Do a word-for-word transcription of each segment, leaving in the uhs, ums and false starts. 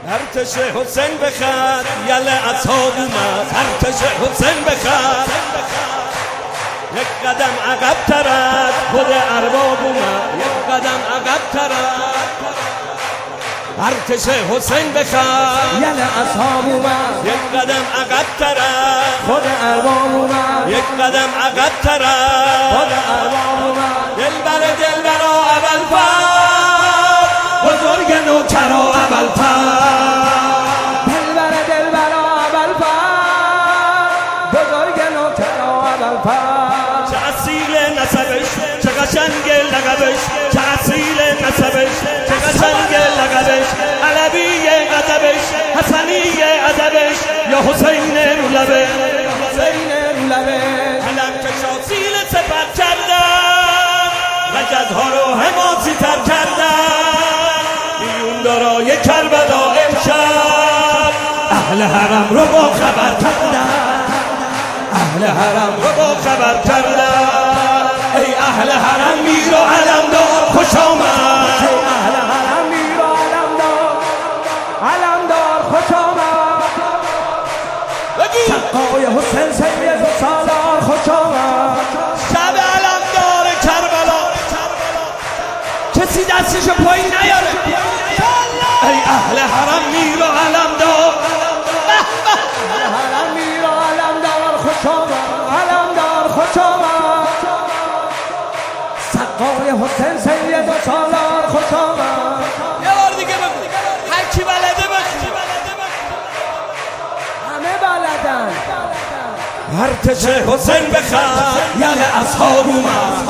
ارتش حسین بخر یل اصحاب اومد، ارتش حسین بخر یک قدم عقب ترد خود ارباب اومد، یک قدم عقب ترد ارتش حسین بخر یل اصحاب اومد، یک قدم عقب ترد خود ارباب اومد، یک قدم عقب ترد خود ارباب اومد. دلبر دلبرا اول پر بزرگ نوکرا اول پر دلبر دلبرا اول پر بزرگ نوکرا اول پر. چه اصیل نسبش چه قشنگ لقبش، چه اصیل نسبش چه قشنگ لقبش، علوی ادبش حسنی ادبش یا حسین رو لبش، حسین رو لبش. علم کشا سیل سپر کردن رجزها رو حماسی تر کردن، میون دارای کربلا امشب اهل حرم رو با خبر کردن، اهل حرم رو با خبر کردن. ای اهل حرم میر و علمدار خوش آمد، ای اهل حرم میر و علمدار علمدار خوش آمد. سقای حسین سید و سالار خوش آمد. شب علمدار کربلا کسی دستشو پایین نیاره. ای اهل حرم میر و علمدار، اهل حرم میر و علمدار خوش آمد، علمدار خوش آمد. سقای حسین سید و سالار خوش آمد. یه بار دیگه بگو هر کی بلده بگو، همه بلدن. ارتش حسین بخر یل اصحاب اومد،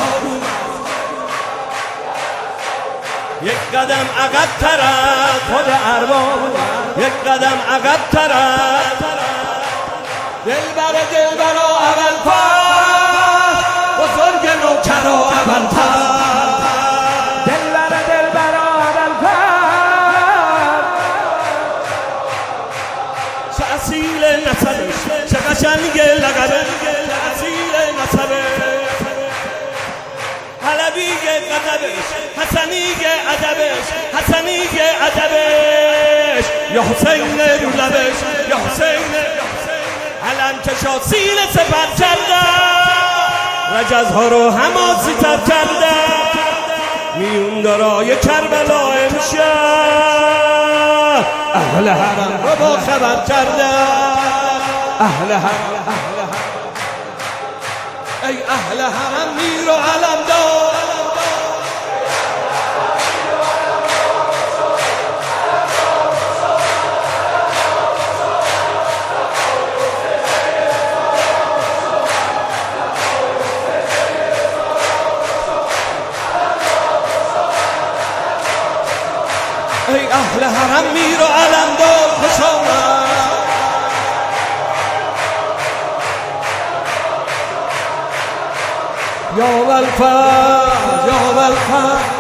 یک قدم عقب ترد خود ارباب اومد، یک قدم عقب ترد دلبر دلبرا اول پر بزرگ نوکرا اول پر دلبر دلبرا اول پر. چه اصیل نسبش چه قشنگ لقبش، چه اصیل نسبش علوی ادبش حسنی ادبش، حسنی ادبش یا حسین رو لبش، یا حسین علم کشا سیل سپر کردن رجزها رو حماسی تر کردن، میون دارای کربلا امشب اهل حرم رو با خبر کردن، اهل حرم اهل حرم ای اهل حرم میر و علمدار. ای اهل حرم میر و علمدار خوش آمد. یا والفرج یا والفرج